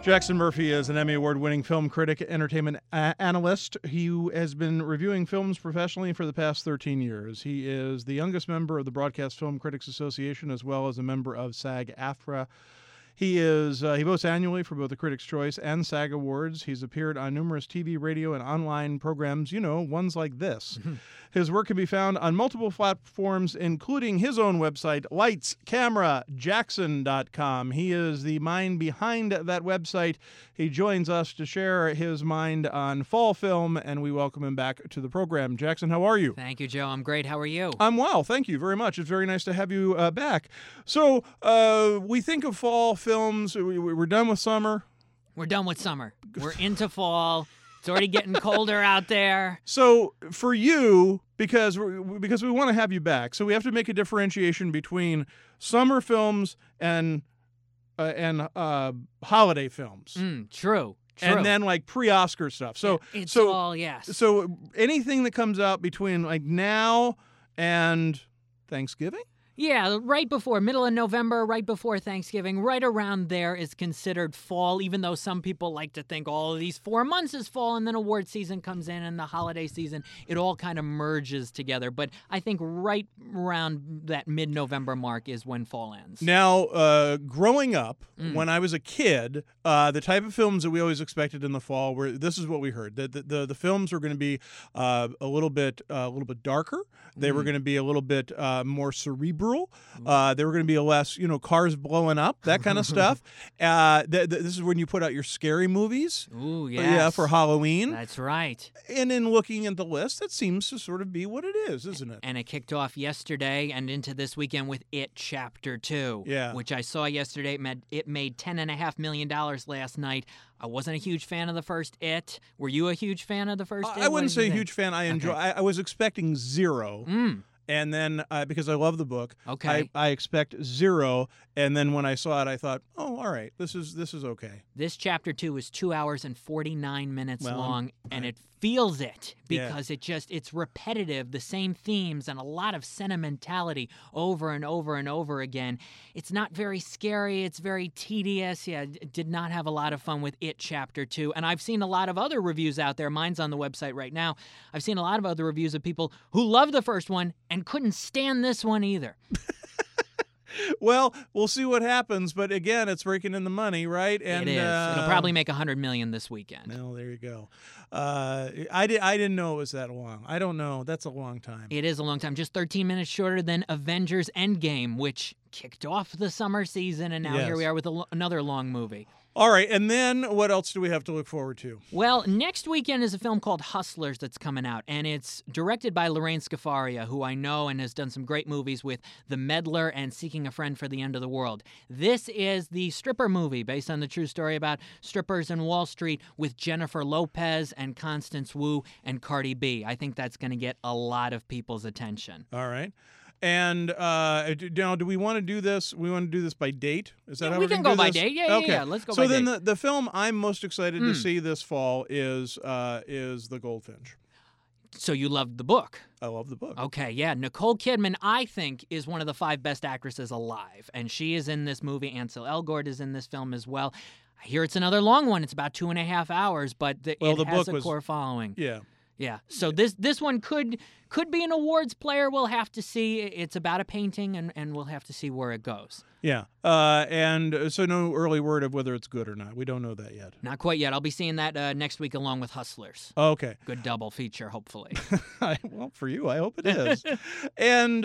Jackson Murphy is an Emmy Award-winning film critic, entertainment analyst. He has been reviewing films professionally for the past 13 years. He is the youngest member of the Broadcast Film Critics Association, as well as a member of SAG-AFTRA. He votes annually for both the Critics' Choice and SAG Awards. He's appeared on numerous TV, radio, and online programs, ones like this. His work can be found on multiple platforms, including his own website, lightscamerajackson.com. He is the mind behind that website. He joins us to share his mind on fall film, and we welcome him back to the program. Jackson, how are you? Thank you, Joe. I'm great. How are you? I'm well. Thank you very much. It's very nice to have you back. So we think of fall films. We're done with summer. We're done with summer. We're into fall. It's already getting colder out there. So for you, because we want to have you back, so we have to make a differentiation between summer films and holiday films. True. And then like pre-Oscar stuff. So it's all, yes. So anything that comes out between like now and Thanksgiving? Yeah, right before, middle of November, right before Thanksgiving, right around there is considered fall, even though some people like to think all of these 4 months is fall, and then award season comes in and the holiday season, it all kind of merges together. But I think right around that mid-November mark is when fall ends. Now, growing up, when I was a kid, the type of films that we always expected in the fall were, this is what we heard, that the films were going to be a little bit darker. They were going to be a little bit more cerebral. They were going to be less, cars blowing up, that kind of stuff. This is when you put out your scary movies. Ooh, yes. Yeah, for Halloween. That's right. And in looking at the list, that seems to sort of be what it is, isn't it? And it kicked off yesterday and into this weekend with It Chapter 2, which I saw yesterday. It made $10.5 million last night. I wasn't a huge fan of the first It. Were you a huge fan of the first It? I wouldn't say a huge fan. I enjoy. Okay. I was expecting 0. And then, because I love the book, I expect 0. And then when I saw it, I thought, oh, all right, this is okay. This chapter 2 is 2 hours and 49 minutes long, and it feels it because it's repetitive, the same themes and a lot of sentimentality over and over and over again. It's not very scary. It's very tedious. Yeah, did not have a lot of fun with It Chapter 2. And I've seen a lot of other reviews out there. Mine's on the website right now. I've seen a lot of other reviews of people who loved the first one and couldn't stand this one either. Well, we'll see what happens, but again, it's raking in the money, right? And it is. It'll probably make $100 million this weekend. Well, there you go. I didn't know it was that long. I don't know. That's a long time. It is a long time. Just 13 minutes shorter than Avengers Endgame, which kicked off the summer season, and now here we are with another long movie. All right, and then what else do we have to look forward to? Well, next weekend is a film called Hustlers that's coming out, and it's directed by Lorraine Scafaria, who I know and has done some great movies with The Meddler and Seeking a Friend for the End of the World. This is the stripper movie based on the true story about strippers in Wall Street with Jennifer Lopez and Constance Wu and Cardi B. I think that's going to get a lot of people's attention. All right. And now, do we want to do this? We want to do this by date? Is that how we can go do by this? date? Yeah, okay. yeah. Let's go by date. So then the film I'm most excited to see this fall is The Goldfinch. So you loved the book. I love the book. Okay, yeah. Nicole Kidman, I think, is one of the 5 best actresses alive. And she is in this movie. Ansel Elgort is in this film as well. I hear it's another long one. It's about 2.5 hours, but it has a core following. Yeah. Yeah, so this one could be an awards player. We'll have to see. It's about a painting, and we'll have to see where it goes. Yeah, and so no early word of whether it's good or not. We don't know that yet. Not quite yet. I'll be seeing that next week along with Hustlers. Okay. Good double feature, hopefully. Well, for you, I hope it is. and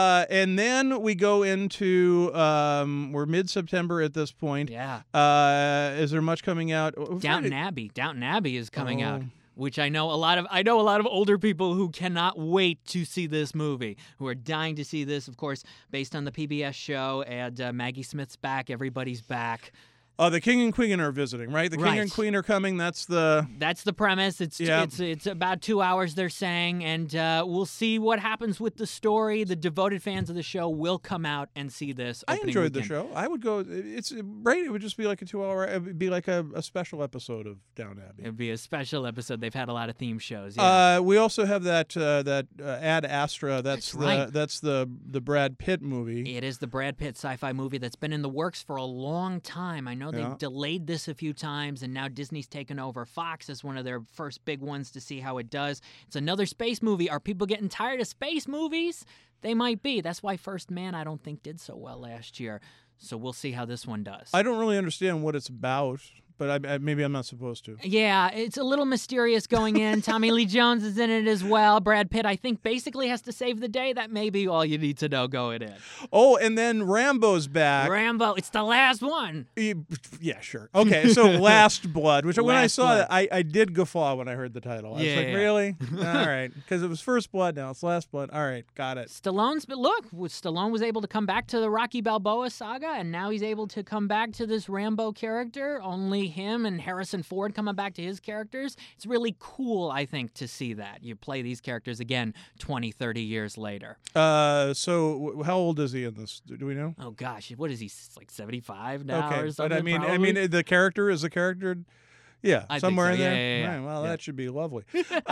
then we go into we're mid-September at this point. Yeah. Is there much coming out? Downton Abbey. Downton Abbey is coming out. Which I know a lot of older people who cannot wait to see this movie, who are dying to see this, of course, based on the PBS show, and Maggie Smith's back, everybody's back. The King and Queen are visiting, right? The King and Queen are coming. That's the premise. It's about 2 hours, they're saying, and we'll see what happens with the story. The devoted fans of the show will come out and see this. I enjoyed the show. I would go. It's right. It would just be like a 2-hour. It would be like a special episode of Downton Abbey. It'd be a special episode. They've had a lot of theme shows. Yeah. We also have that Ad Astra. That's the Brad Pitt movie. It is the Brad Pitt sci-fi movie that's been in the works for a long time. I know know, they've delayed this a few times, and now Disney's taken over Fox as one of their first big ones to see how it does. It's another space movie. Are people getting tired of space movies? They might be. That's why First Man, I don't think, did so well last year. So we'll see how this one does. I don't really understand what it's about, but maybe I'm not supposed to. Yeah, it's a little mysterious going in. Tommy Lee Jones is in it as well. Brad Pitt, I think, basically has to save the day. That may be all you need to know going in. Oh, and then Rambo's back. Rambo, it's the last one. Yeah, sure. Okay, so Last Blood, which when I saw Blood. that, I did guffaw when I heard the title. I was like, really? All right, because it was First Blood, now it's Last Blood. All right, got it. Stallone was able to come back to the Rocky Balboa saga, and now he's able to come back to this Rambo character. Only him and Harrison Ford coming back to his characters. It's really cool, I think, to see that. You play these characters again 20, 30 years later. So how old is he in this? Do we know? Oh, gosh. What is he, like 75 now or something? But I mean, probably? the character is a character... Yeah, I somewhere think so. in there. Yeah. Right, well, that should be lovely.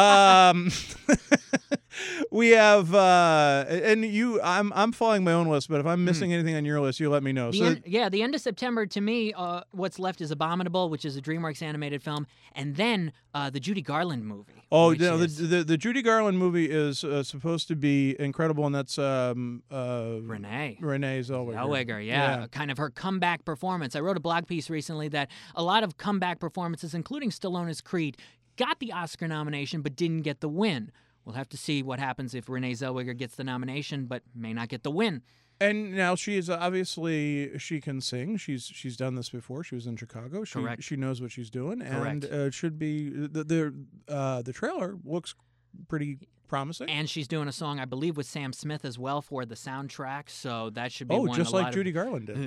We have, and you. I'm following my own list, but if I'm missing anything on your list, you let me know. The end of September to me, what's left is Abominable, which is a DreamWorks animated film, and then the Judy Garland movie. Oh, no, the Judy Garland movie is supposed to be incredible, and that's Renee Zellweger. Yeah, kind of her comeback performance. I wrote a blog piece recently that a lot of comeback performances, including Stallone as Creed, got the Oscar nomination but didn't get the win. We'll have to see what happens if Renee Zellweger gets the nomination but may not get the win. And now she is obviously, she can sing. She's done this before. She was in Chicago. Correct. She knows what she's doing. Correct. And should be the trailer looks pretty promising. And she's doing a song, I believe, with Sam Smith as well for the soundtrack. So that should be just like Judy Garland did.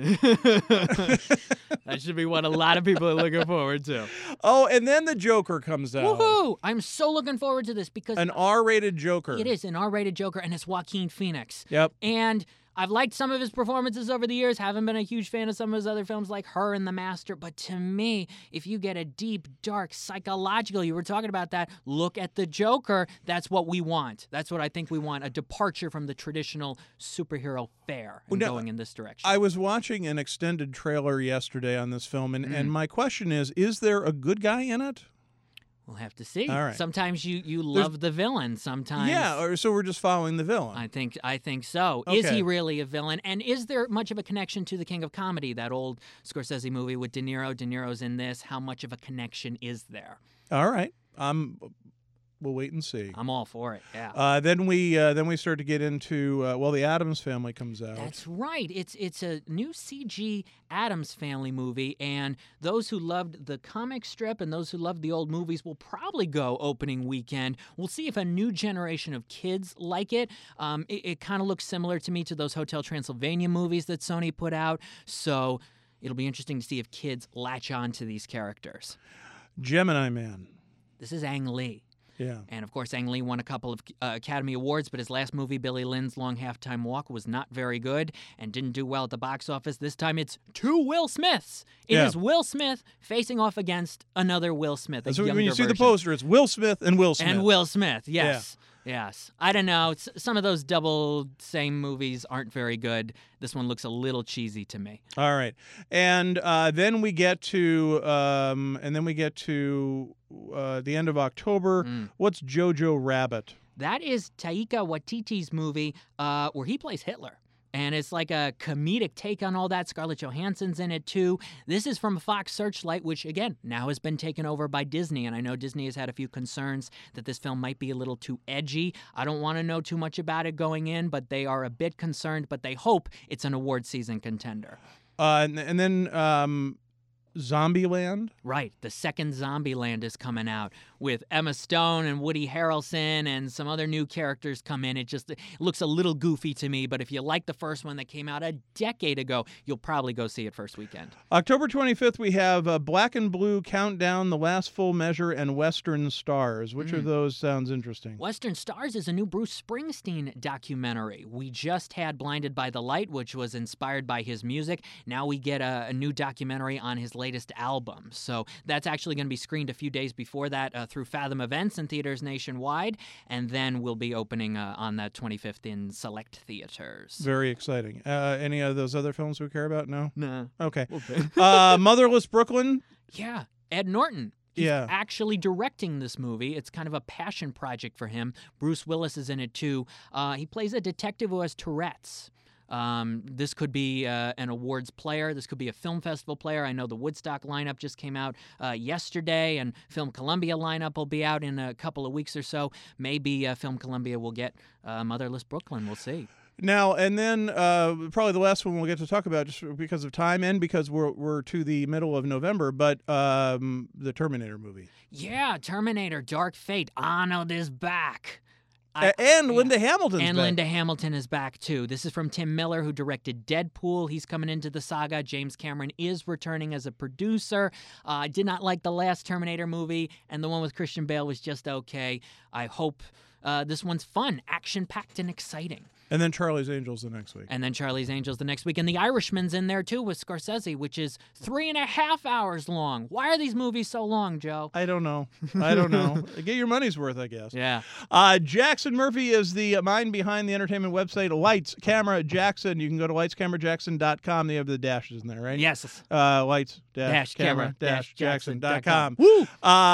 That should be what a lot of people are looking forward to. Oh, and then the Joker comes out. Woohoo! I'm so looking forward to this because an R-rated Joker. It is an R-rated Joker, and it's Joaquin Phoenix. Yep. And I've liked some of his performances over the years. Haven't been a huge fan of some of his other films like Her and The Master. But to me, if you get a deep, dark, psychological, you were talking about that, look at the Joker. That's what we want. That's what I think we want, a departure from the traditional superhero fare and going in this direction. I was watching an extended trailer yesterday on this film, and my question is there a good guy in it? We'll have to see. All right. Sometimes you love the villain. Sometimes, yeah. So we're just following the villain. I think so. Okay. Is he really a villain? And is there much of a connection to The King of Comedy, that old Scorsese movie with De Niro? De Niro's in this. How much of a connection is there? All right. We'll wait and see. I'm all for it. Yeah. Then we start to get into the Addams Family comes out. That's right. It's a new CG Addams Family movie, and those who loved the comic strip and those who loved the old movies will probably go opening weekend. We'll see if a new generation of kids like it. It kind of looks similar to me to those Hotel Transylvania movies that Sony put out. So it'll be interesting to see if kids latch on to these characters. Gemini Man. This is Ang Lee. Yeah. And, of course, Ang Lee won a couple of Academy Awards, but his last movie, Billy Lynn's Long Halftime Walk, was not very good and didn't do well at the box office. This time it's two Will Smiths. It is Will Smith facing off against another Will Smith, So when you see the poster, it's Will Smith and Will Smith. And Will Smith, yes. Yeah. Yes. I don't know. Some of those double same movies aren't very good. This one looks a little cheesy to me. All right. And then we get to the end of October. What's Jojo Rabbit? That is Taika Waititi's movie where he plays Hitler. And it's like a comedic take on all that. Scarlett Johansson's in it, too. This is from Fox Searchlight, which, again, now has been taken over by Disney. And I know Disney has had a few concerns that this film might be a little too edgy. I don't want to know too much about it going in, but they are a bit concerned. But they hope it's an award season contender. And then Zombieland? Right. The second Zombieland is coming out with Emma Stone and Woody Harrelson and some other new characters come in. It looks a little goofy to me, but if you like the first one that came out a decade ago, you'll probably go see it first weekend. October 25th, we have Black and Blue, Countdown, The Last Full Measure, and Western Stars. Which of those sounds interesting? Western Stars is a new Bruce Springsteen documentary. We just had Blinded by the Light, which was inspired by his music. Now we get a new documentary on his latest album. So that's actually going to be screened a few days before that through Fathom Events in theaters nationwide, and then we'll be opening on the 25th in select theaters. Very exciting. Any of those other films we care about? No? No. Okay. Motherless Brooklyn? Yeah. Ed Norton. He's Yeah. actually directing this movie. It's kind of a passion project for him. Bruce Willis is in it, too. He plays a detective who has Tourette's. This could be an awards player. This could be a film festival player. I know the Woodstock lineup just came out yesterday, and Film Columbia lineup will be out in a couple of weeks or so. Maybe Film Columbia will get Motherless Brooklyn. We'll see. Now, and then probably the last one we'll get to talk about just because of time and because we're to the middle of November, but the Terminator movie. Yeah, Terminator, Dark Fate. Arnold is back. And Linda Hamilton's And back. Linda Hamilton is back, too. This is from Tim Miller, who directed Deadpool. He's coming into the saga. James Cameron is returning as a producer. I did not like the last Terminator movie, and the one with Christian Bale was just okay. I hope this one's fun, action-packed, and exciting. And then Charlie's Angels the next week. And then Charlie's Angels the next week. And The Irishman's in there, too, with Scorsese, which is 3.5 hours long. Why are these movies so long, Joe? I don't know. Get your money's worth, I guess. Yeah. Jackson Murphy is the mind behind the entertainment website Lights Camera Jackson. You can go to lightscamerajackson.com. They have the dashes in there, right? Yes. Lights-camera-jackson.com. Woo!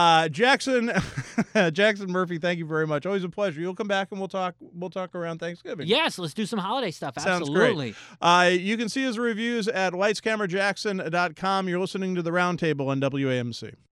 Jackson Murphy, thank you very much. Always a pleasure. You'll come back and we'll talk around Thanksgiving. Yes, let's do some holiday stuff. Sounds Absolutely. great. You can see his reviews at lightscamerajackson.com. You're listening to The Roundtable on WAMC.